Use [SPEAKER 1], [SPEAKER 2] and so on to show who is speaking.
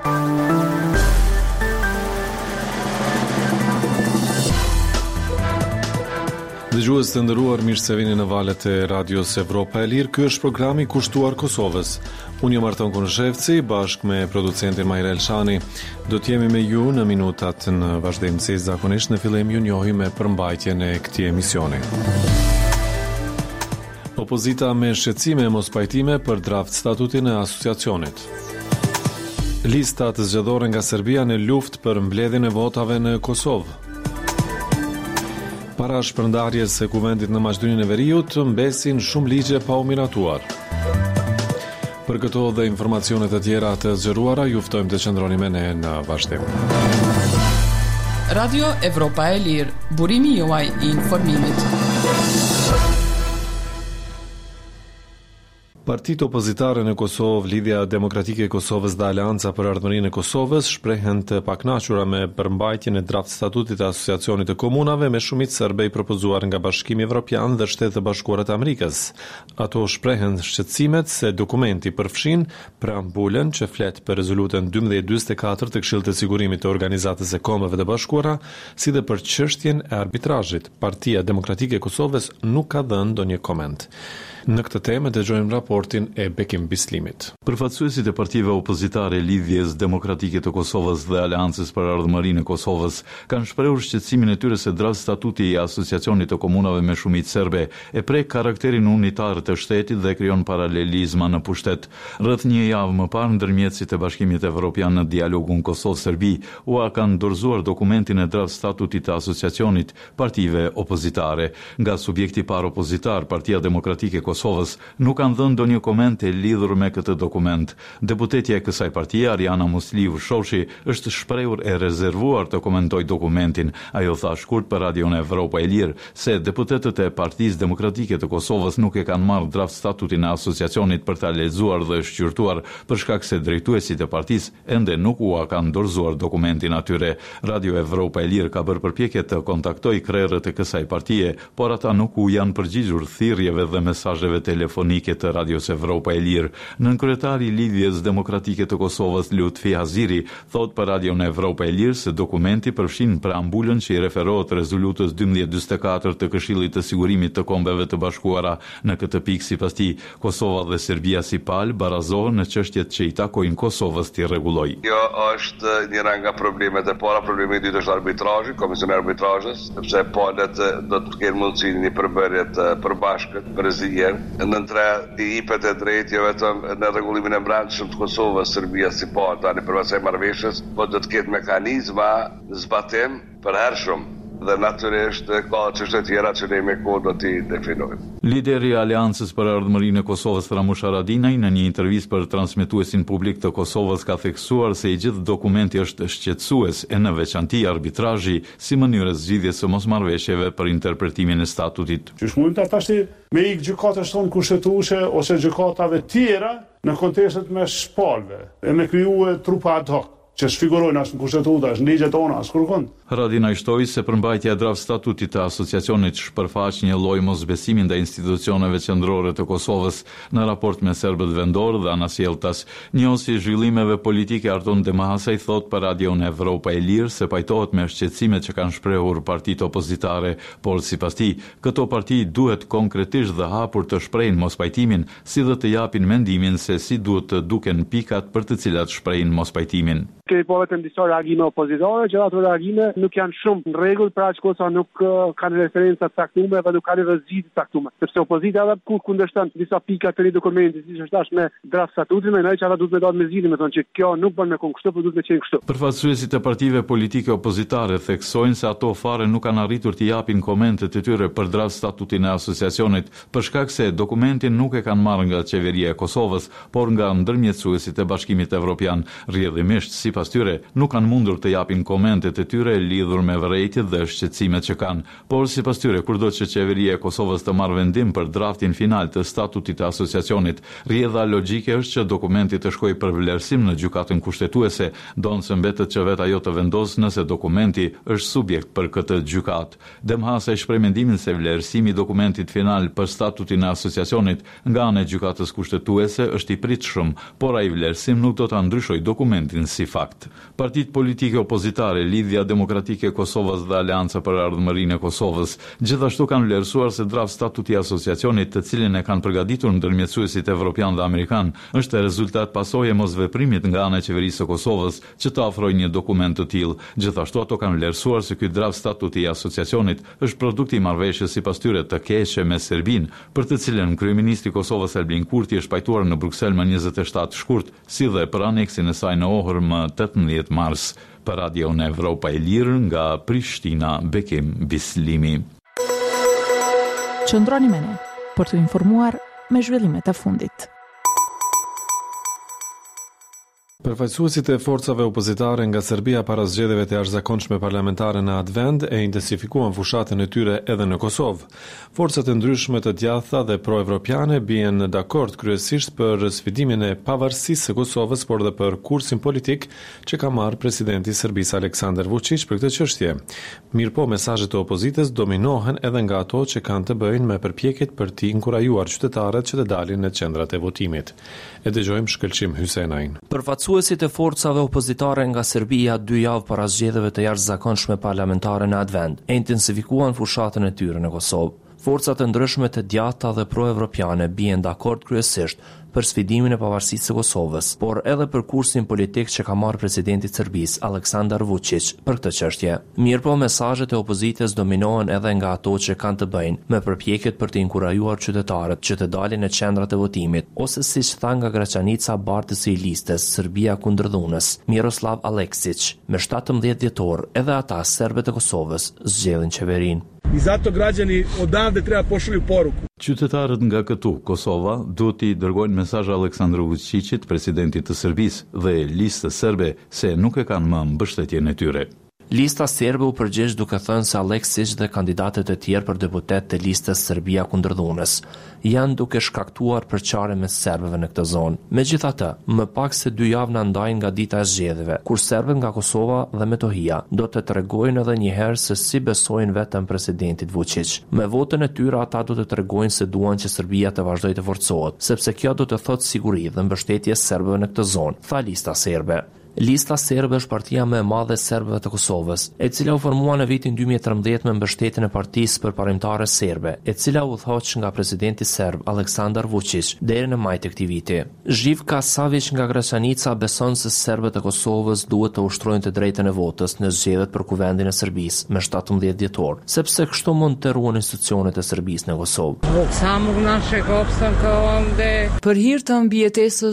[SPEAKER 1] Dëgjues të nderuar, mirë se vini në valët e Radios Evropa e Lirë. Ky është programi kushtuar Kosovës. Unë jam Arton Konshevci, bashkë me producentin Majra Elshani. Do të jemi me ju në minutat në vazhdim, si zakonisht në fillim ju njohi me përmbajtjen e këtij emisioni. Opozita me shqetësime e mospajtime për draft statutin e asociacionit. Listat zgjedhore nga Serbia në luftë për mbledhjen e votave në Kosovë. Para shpërndarjes së kuvendit në Maqedoninë e Veriut, mbesin shumë ligje pa u miratuar. Për këto dhe informacionet e tjera të zgjeruara, ju ftojmë të qëndroni me ne në vazhdim.
[SPEAKER 2] Radio Evropa e Lirë, burimi juaj i informimit.
[SPEAKER 1] Partitë opozitare në Kosovë, Lidhja Demokratike e Kosovës dhe Aleanca për Ardhmërinë e Kosovës shprehen të pakënaqura me përmbajtjen e draft statutit të Asociacionit të Komunave me shumicë serbe i propozuar nga Bashkimi Evropian dhe Shtetet e Bashkuara të Amerikës. Ato shprehen shqetësimet se dokumenti përfshin preambulën që flet për rezolutën 1244 të Këshillit të Sigurimit të Organizatës së Kombeve të Bashkuara, si dhe për çështjen e arbitrazhit. Partia Demokratike e Kosovës nuk ka dhënë ndonjë koment. Në këtë temë dëgjojmë raportin e Bekim Bislimit.
[SPEAKER 3] Përfaqësuesit e partive opozitare Lidhjes Demokratike të Kosovës dhe Aleancës për Ardhmërinë e Kosovës kanë shprehur shqetësimin e tyre se draft statuti i Asociacionit të Komunave me shumicë serbe e prek karakterin unitar të shtetit dhe krijon paralelizma në pushtet. Rreth një javë më parë, ndërmjetësit e Bashkimit Evropian në dialogun Kosovë-Serbi kanë dorëzuar dokumentin e draft statutit të asociacionit partive opozitare. Nga subjekti parë opozitar, Partia Demokratike Kosovës nuk kanë dhënë ndonjë koment e lidhur me këtë dokument. Deputetja e kësaj partie, Ariana Musliu Shoshi, është shprehur e rezervuar të komentojë dokumentin. Ajo tha shkurt për Radion Evropa e Lirë se deputetët e Partisë Demokratike të Kosovës nuk e kanë marrë draft statutin e asociacionit për ta lexuar dhe shqyrtuar për shkak se drejtuesit e partisë ende nuk kanë dorëzuar dokumentin atyre. Radio Evropa e Lirë ka bërë përpjekje të kontaktojë krerët e kësaj partie, por ata nuk janë përgjigjur thirrjeve dhe mesazheve telefonike të Radios Evropa e Lirë. Nënkryetari i Lidhjes Demokratike të Kosovës, Lutfi Haziri, thot për Radion Evropa e Lirë se dokumenti përfshin preambulën që i referohet rezolutës 1244 të Këshillit të Sigurimit të Kombeve të Bashkuara. Në këtë pikë, sipas tij, Kosova dhe Serbia si palë barazohen në çështjet që i takojnë Kosovës t'i rregullojë.
[SPEAKER 4] Kjo është njëra nga problemet e para. Problemi i dytë është arbitrazhi, Komisioni i Arbitrazhit, sepse palët do të kenë mundësinë një përbërje të përbashkët për zgjedhjen. Në tre i jepet e drejtë jo vetëm në rregullimin e brendshëm të Kosovës, Serbia si palë tani përveç marrëveshjes, por do të ketë mekanizma zbatim përhershëm. Dhe natyrisht ka çështje tjera që ne me kohë do t'i definojmë.
[SPEAKER 3] Lideri i Aleancës për Ardhmërinë e Kosovës, Ramush Haradinaj, në një intervistë për transmetuesin publik të Kosovës ka theksuar se i gjithë dokumenti është shqetësues e në veçanti arbitrazhi si mënyrë zgjidhjes së mosmarrveshjeve për interpretimin e statutit.
[SPEAKER 5] Qysh mund ta tash me ik gjykatës tonë kushtetuese ose gjykatave tjera në kontestet me shpalve e me kriju trupa ad hoc që sfigurojnë as në kushtetuta, as në ligjet tona, as kurkon.
[SPEAKER 3] Haradinaj shtoi se përmbajtja e draft statutit të asociacionit shpërfaq një lloj mosbesimi ndaj institucioneve qendrore të Kosovës në raport me serbët vendor dhe anasjelltas. Njësi zhvillimeve politike Arton Demahasaj thot për Radion Evropa e Lirë se pajtohet me shqetësimet që kanë shprehur partitë opozitare, por sipas tij, këto parti duhet konkretisht dhe hapur të shprehin mospajtimin, si dhe të japin mendimin se si duhet të duken pikat për të cilat shprehin mospajtimin.
[SPEAKER 6] Kemi po vetëm disa reagime opozitare, që ato reagime nuk janë shumë në rregull, pra që kosa nuk kanë referenca të caktuara dhe nuk kanë zgjidhje të caktuara. Sepse opozita edhe kur kundërshton disa pika të dokumentit, siç është tash me draft statutin, mendoj që ata duhet me dalë me zgjidhje, me thonë që kjo nuk bën me kështu, por duhet të qenë kështu.
[SPEAKER 3] Përfaqësuesit e partive politike opozitare theksojnë se ato fare nuk kanë arritur të japin komentet e tyre për draft statutin e asociacionit, për shkak se dokumentin nuk e kanë marrë nga qeveria e Kosovës, por nga ndërmjetësuesit e Bashkimit Evropian. Rrjedhimisht, sipas tyre nuk kanë mundur të japin komentet e tyre lidhur me vërejtjet dhe shqetësimet që kanë, por sipas tyre kurdo që qeveria e Kosovës të marrë vendim për draftin final të statutit të asociacionit, rrjedha logjike është që dokumenti të shkojë për vlerësim në gjykatën kushtetuese, donse mbetet që vetë ajo të vendosë nëse dokumenti është subjekt për këtë gjykatë. Demhasa shpreh mendimin se vlerësimi i dokumentit final për statutin e asociacionit nga ana e gjykatës kushtetuese është i pritshëm, por ai vlerësim nuk do ta ndryshojë dokumentin si fakt. Partitë politike opozitare, Lidhja Demokratike e Kosovës dhe Aleanca për Ardhmërinë e Kosovës, gjithashtu kanë vlerësuar se draft statuti i asociacionit, të cilin e kanë përgatitur ndërmjetësuesit evropian dhe amerikan, është rezultat pasojë e mosveprimit nga ana e qeverisë së Kosovës që të ofrojë një dokument të tillë. Gjithashtu ato kanë vlerësuar se ky draft statuti i asociacionit është produkt i marrëveshjes sipas tyre të keqe me Serbinë, për të cilën kryeministri i Kosovës Albin Kurti është pajtuar në Bruksel më 27 shkurt, si dhe për aneksin e saj në Ohër më 18 mars. Për Radio në Evropa e Lirë nga Prishtina, Bekim Bislimi.
[SPEAKER 7] Qëndroni me ne për të informuar me zhvillimet e fundit.
[SPEAKER 1] Përfaqësuesit e forcave opozitare nga Serbia para zgjedhjeve të jashtëzakonshme parlamentare në atë vend e intensifikuan fushatën e tyre edhe në Kosovë. Forcat e ndryshme të djatha dhe pro-evropiane bien dakord kryesisht për sfidimin e pavarësisë së Kosovës, por dhe për kursin politik që ka marrë presidenti i Serbisë Aleksandar Vučić për këtë çështje. Mirëpo mesazhet e opozitës dominohen edhe nga ato që kanë të bëjnë me përpjekjet për të inkurajuar qytetarët që të dalin në qendrat e votimit. E dëgjojmë Shkëlqim Hysenain.
[SPEAKER 8] Përfaqësuesit e forcave opozitare nga Serbia 2 javë para zgjedhjeve të jashtëzakonshme parlamentare në atë vend e intensifikuan fushatën e tyre në Kosovë. Forcat e ndryshme të djatha dhe pro-evropiane bien dakord kryesisht për sfidimin e pavarësisë së Kosovës, por edhe për kursin politik që ka marrë presidenti i Serbisë Aleksandar Vučić për këtë çështje. Mirëpo mesazhet e opozitës dominohen edhe nga ato që kanë të bëjnë me përpjekjet për të inkurajuar qytetarët që të dalin në qendrat e votimit, ose siç tha nga Graçanica bartësi i listës Serbia kundër dhunës, Miroslav Aleksić, me 17 dhjetor, edhe ata serbët e Kosovës zgjedhin qeverinë.
[SPEAKER 9] I zato građani odavde treba pošalju poruku.
[SPEAKER 3] Qytetarët nga këtu, Kosova, duhet t'i dërgojnë mesazh Aleksandru Vučićit, presidentit të Serbisë dhe listës serbe se nuk e kanë më mbështetjen e tyre.
[SPEAKER 8] Lista serbe u përgjigj duke thënë se Aleksić dhe kandidatët e tjerë për deputet të listës Serbia kundër dhunës janë duke shkaktuar përçarje mes serbëve në këtë zonë. Megjithatë, më pak se 2 javë na ndajnë nga dita e zgjedhjeve, kur serbët nga Kosova dhe Metohia do të tregojnë edhe një herë se si besojnë vetëm presidentit Vučić. Me votën e tyre ata do të tregojnë se duan që Serbia të vazhdojë të forcohet, sepse kjo do të thotë siguri dhe mbështetje serbëve në këtë zonë, tha lista serbe. Lista serbe është partia më e madhe e serbëve të Kosovës, e cila u formua në vitin 2013 me mbështetjen e Partisë Përparimtare Serbe, e cila u udhëhoq nga presidenti serb Aleksandar Vučić deri në maj të këtij viti. Živka Savić nga Graçanica beson se serbët e Kosovës duhet të ushtrojnë të drejtën e votës në zgjedhjet për kuvendin e Serbisë me 17 dhjetor, sepse kështu mund të ruajnë institucionet e Serbisë në Kosovë.
[SPEAKER 10] Për hir të mbijetesës